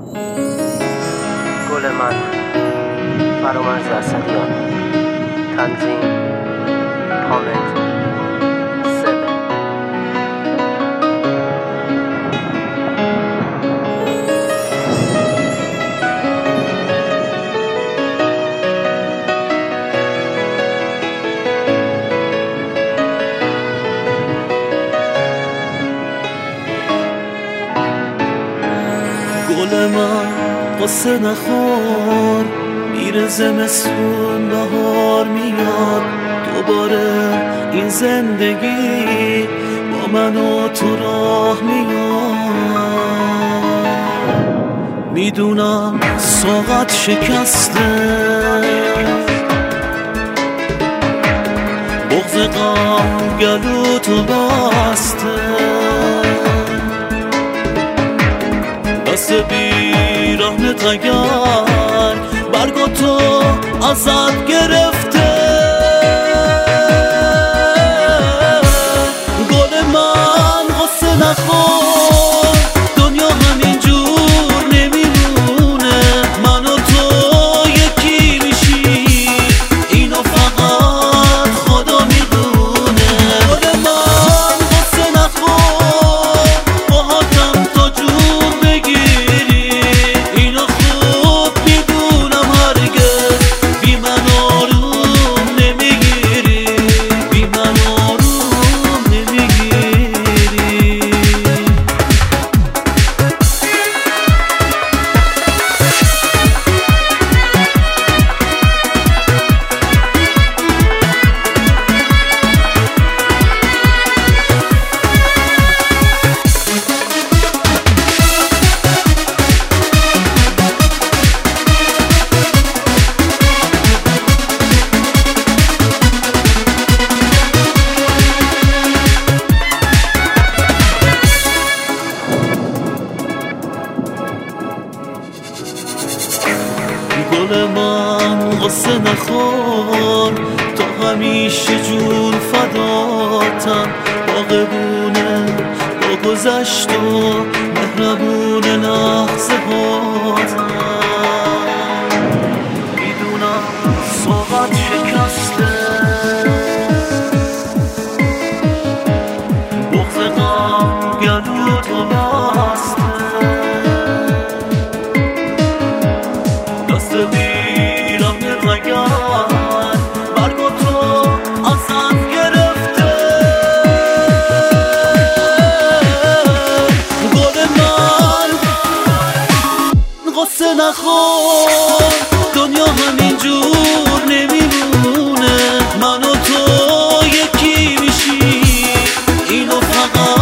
گل من فرامرز اسدیان. تنظیم حامد 7. گل من قصه نخور، میره زمستون بهار میاد دوباره، این زندگی با من و تو راه میاد. میدونم ساقت شکسته، بغض غم گلو تو بسته، دست بیرحمت اگر برگا تو ازت گرفته. گل من غصه نخور، دنیا همینجور نمیمونه، من و تو یکی میشی، اینو فقط خدا میدونه. گل من غصه نخور، باهاتم تا جون بگیری، اینو خوب میدونم هرگز بی من آروم نمیگیری، بی من آروم نمیگیری. گل من قصه نخور، تا همیشه جون فداتم، باغبونه با گذشت و مهربون لحظه هاتم. میدونم ساقت شکسته، بغض غم گلو تو بسته، دست بیرحمت اگر برگا تو ازت گرفته. گل من غصه نخور، دنیا همینجور نمیمونه، من و تو یکی میشی، اینو فقط